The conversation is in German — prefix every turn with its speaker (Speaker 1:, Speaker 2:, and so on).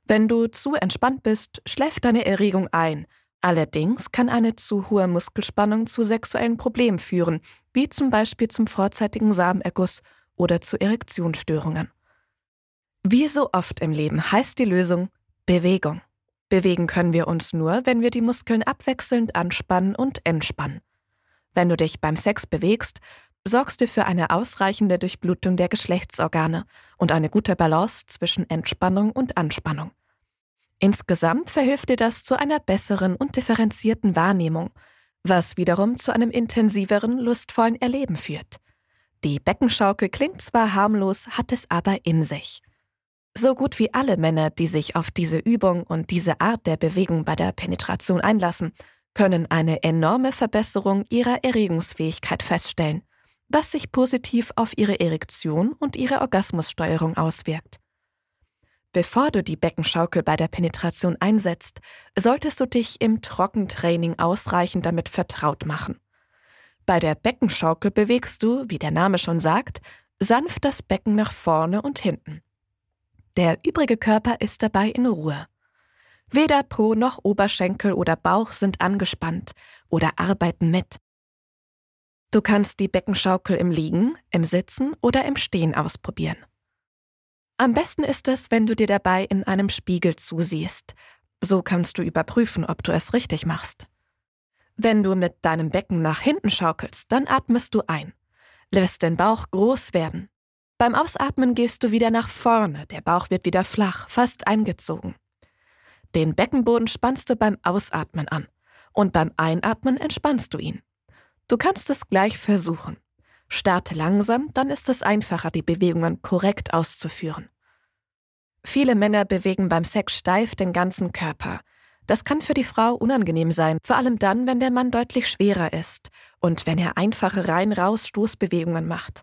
Speaker 1: Wenn du zu entspannt bist, schläft deine Erregung ein. Allerdings kann eine zu hohe Muskelspannung zu sexuellen Problemen führen, wie zum Beispiel zum vorzeitigen Samenerguss oder zu Erektionsstörungen. Wie so oft im Leben heißt die Lösung Bewegung. Bewegen können wir uns nur, wenn wir die Muskeln abwechselnd anspannen und entspannen. Wenn du dich beim Sex bewegst, sorgst du für eine ausreichende Durchblutung der Geschlechtsorgane und eine gute Balance zwischen Entspannung und Anspannung. Insgesamt verhilft dir das zu einer besseren und differenzierten Wahrnehmung, was wiederum zu einem intensiveren, lustvollen Erleben führt. Die Beckenschaukel klingt zwar harmlos, hat es aber in sich. So gut wie alle Männer, die sich auf diese Übung und diese Art der Bewegung bei der Penetration einlassen, können eine enorme Verbesserung ihrer Erregungsfähigkeit feststellen, was sich positiv auf ihre Erektion und ihre Orgasmussteuerung auswirkt. Bevor du die Beckenschaukel bei der Penetration einsetzt, solltest du dich im Trockentraining ausreichend damit vertraut machen. Bei der Beckenschaukel bewegst du, wie der Name schon sagt, sanft das Becken nach vorne und hinten. Der übrige Körper ist dabei in Ruhe. Weder Po noch Oberschenkel oder Bauch sind angespannt oder arbeiten mit. Du kannst die Beckenschaukel im Liegen, im Sitzen oder im Stehen ausprobieren. Am besten ist es, wenn du dir dabei in einem Spiegel zusiehst. So kannst du überprüfen, ob du es richtig machst. Wenn du mit deinem Becken nach hinten schaukelst, dann atmest du ein. Lässt den Bauch groß werden. Beim Ausatmen gehst du wieder nach vorne, der Bauch wird wieder flach, fast eingezogen. Den Beckenboden spannst du beim Ausatmen an und beim Einatmen entspannst du ihn. Du kannst es gleich versuchen. Starte langsam, dann ist es einfacher, die Bewegungen korrekt auszuführen. Viele Männer bewegen beim Sex steif den ganzen Körper. Das kann für die Frau unangenehm sein, vor allem dann, wenn der Mann deutlich schwerer ist und wenn er einfache Rein-Raus-Stoßbewegungen macht.